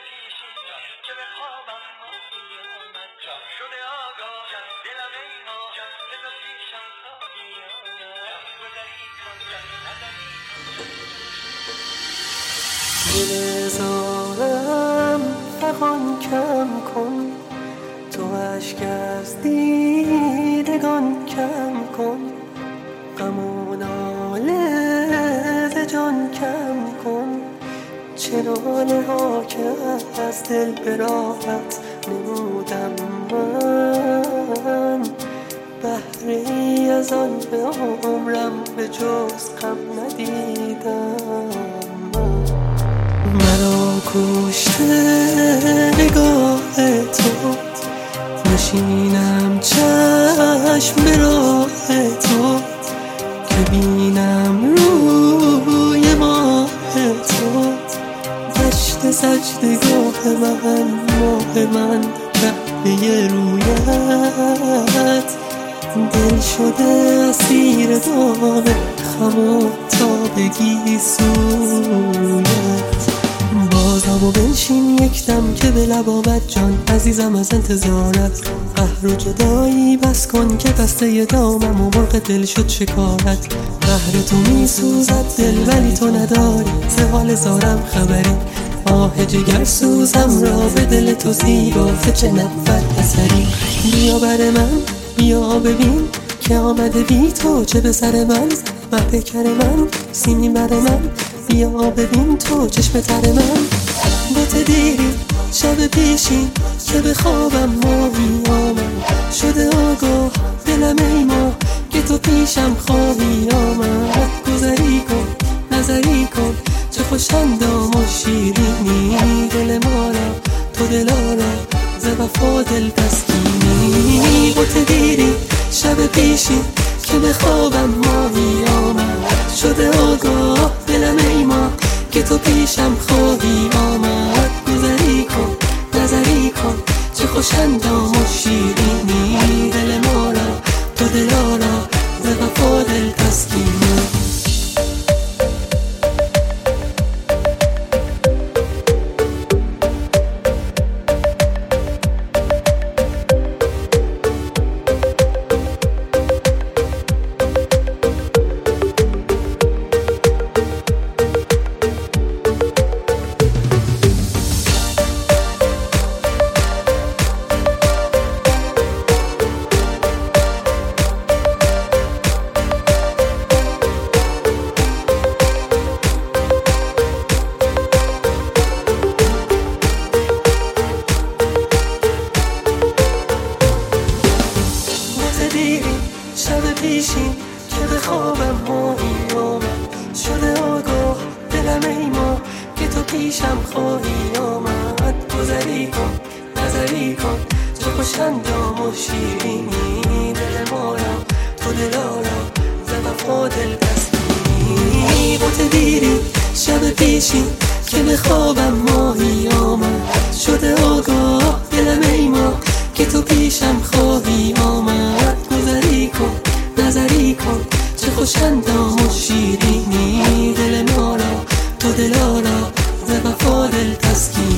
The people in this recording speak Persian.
پیشی که به خوابم ماهی آمد شده آگاه دلم ای ماه که تو پیشم خواهی آمد گذری کن نظری دل زارم فغان کم کن، تو اشک از دیدگان کم کن، غم و ناله ز جان کم کن، چه ناله ها که از دل به راحت نمودم من، بهره ای از آن به عمرم به جز غم ندیدم. مرا کشته نگاه تو، نشینم چشم به راه تو، که بینم روی ماه تو، دشت سجدگاه من، ماه من، کعبه رویت، دل شده اسیر دام خم و تابگی سویت. بازم و بنشین یک دم که به لب آمد جان عزیزم از انتظارت، قهر و جدایی بس کن که بسته دامم و مرغ دل شد شکارت. قهر تو می سوزد دل ولی تو نداری ز حال زارم خبری، آه جگر سوزم را به دل تو زیبا چه نبود اثری. بیا بر من بیا ببین که آمده بی تو چه به سر من، مه پیکر من سیمین بر من، بیا ببین تو چشم تر من. با دیری شب پیشین که به خوابم ماهی آمد شده آگاه دلم ای ماه که تو پیشم خواهی آمد. گذری کن نظری کن چه خوش اندام و شیرینی، دل ما را تو دلارا ز وفا دل تسکینی. با دیری شب پیشین که به خوابم ماهی آمد شده آگاه دلم ای ماه که تو پیشم خواهی آمد. گذری کن نظری کن چه خوش اندام و شیرینی، دل ما را تو دلارا ز وفا دل تسکینی. شب پیشین که به خوابم ماهی آمد شده آگاه دلم ای ماه که تو پیشم خواهی آمد. گذری کن نظری کن چه خوش اندام و شیرینی، دل ما را تو دلارا ز وفا دل تسکینی. با دیری شب پیشین که به خوابم ماهی آمد شده آگاه دلم ای ماه که تو پیشم خواهی آمد. گذری کن نظری کن چه خوش اندام و شیرینی، دل ما را تو دلارا ز وفا دل تسکینی.